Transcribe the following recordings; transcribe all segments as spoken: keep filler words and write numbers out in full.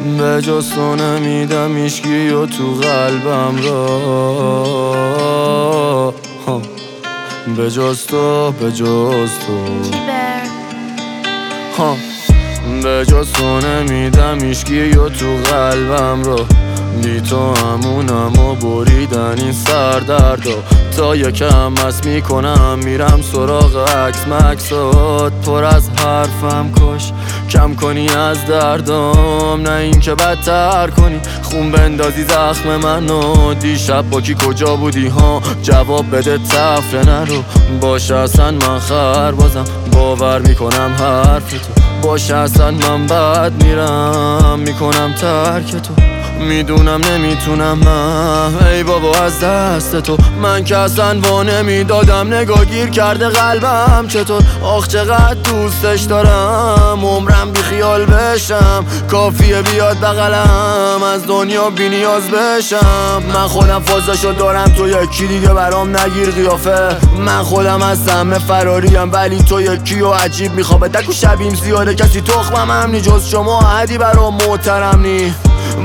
به جز تو نمیدم ایشکی و تو قلبم را، به جز تو، به جز تو، ها. به جز تو نمیدم ایشکی و تو قلبم را، بی تو همونم و بریدن این سردردا. تا یکم مست میکنم میرم سراغ عکس مکسات، پر از حرفم کش کم کنی از دردم، نه این که بدتر کنی خون بندازی زخم منو. دیشب با کی کجا بودی ها، جواب بده تفره نرو. باشه اصلا من خر بازم باور میکنم حرف تو، باشه اصلا من بد میرم میکنم ترک تو. میدونم نمیتونم من، ای بابا از دست تو من که اصلا وا نمیدادم. نگاه گیر کرده قلبم چطور، آخ چقدر دوستش دارم. عمرم بی خیال بشم، کافیه بیاد بغلم از دنیا بی نیاز بشم. من خودم فازاشو دارم تو یکی دیگه برام نگیر قیافه. من خودم از سهم فراریم ولی تو یکی و عجیب میخوابه. دکو شبیم زیاده کسی تخمم هم نی جز شما، عدی برام محترم نی.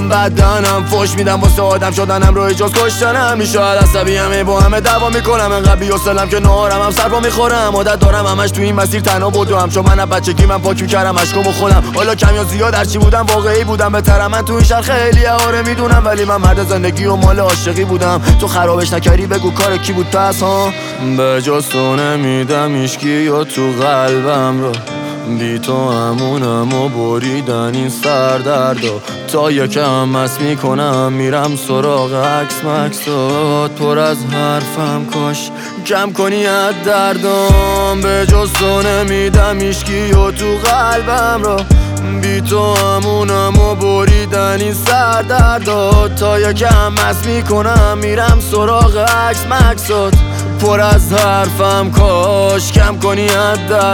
بدنم فوش میدم واسه آدم شدنم، روی جز کشتنم نی. شاید عصبی همه با همه دعوا میکنم، انقدر بی‌حوصله‌ام که نهارم هم سر پا میخورم. عادت دارم همش تو این مسیر تنها بدوم، چون من بچگی من پاک میکردم اشکامو خودم. حالا کم یا زیاد هرچی بودم واقعی بودم. بهترم من تو این شهر خیلی آره میدونم، ولی من مرد زندگی و مال عاشقی بودم. تو خرابش نکردی بگو کار کی بود پس ها. به جز تو نمیدم ایشکی و تو قلبم رو، بی تو همونم و بریدن این سردردا. تا یکم مست میکنم میرم سراغ عکس مکسات، پر از حرفم کش کم کنی از دردم. به جز تو نمیدم ایشکی و تو قلبم را، بی تو همونم و بریدن این سردردا. تا یکم مست میکنم میرم سراغ عکس مکسات، پر از حرفم کاش کم کنی از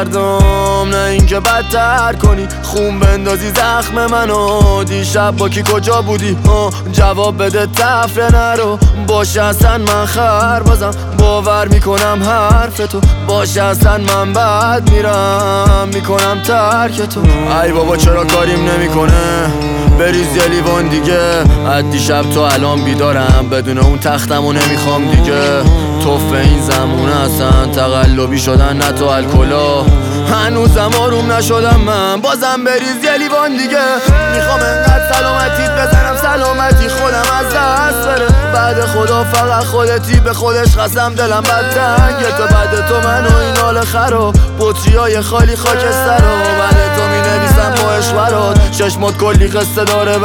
دردم، نه اینکه بدتر کنی خون بندازی زخم منو. دیشب با کی کجا بودی ها، جواب بده تفره نرو. باشه اصلا من خر بازم باور میکنم حرف تو، باشه اصلا من بد میرم میکنم ترک تو. ای بابا چرا کاریم نمیکنه، بریز یه لیوان دیگه. از دیشب تو الان بیدارم، بدون اون تختمو نمیخوام دیگه. توف این زمونه اصلا تقلبی شدن نه تو الکلا. هنوزم آروم نشدم من، بازم بریز یه لیوان دیگه. میخوام انقدر سلامتیت بزنم سلامتی خودم از دست بره. بعد خدا فقط خودتی، به خودش قسم دلم بد تنگه. تو بعد تو من و این حال خراب، بطری های خالی خاکستر رو. بعد تو می نویسم با اشورات، چشمات کلی قصه داره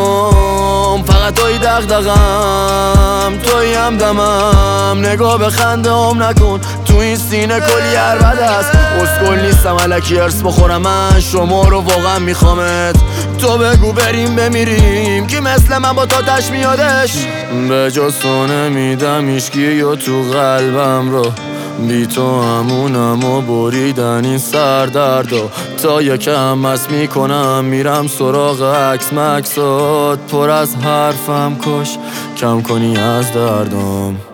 برام. فقط توی دغدغم، توی همدمم. نگاه به خنده هم نکن، تو این سینه کلی عربد است. اسکل نیستم الکی ارس بخورم، من شما رو واقعا میخوامت. تو بگو بریم بمیریم کی مثل من با تاتش میادش. به جز تو نمیدم ایشکی و تو قلبم رو، بی تو همونم و بریدن این سردردا. تا یکم مست میکنم میرم سراغ عکس مکسات، پر از حرفم کش کم کنی از دردم.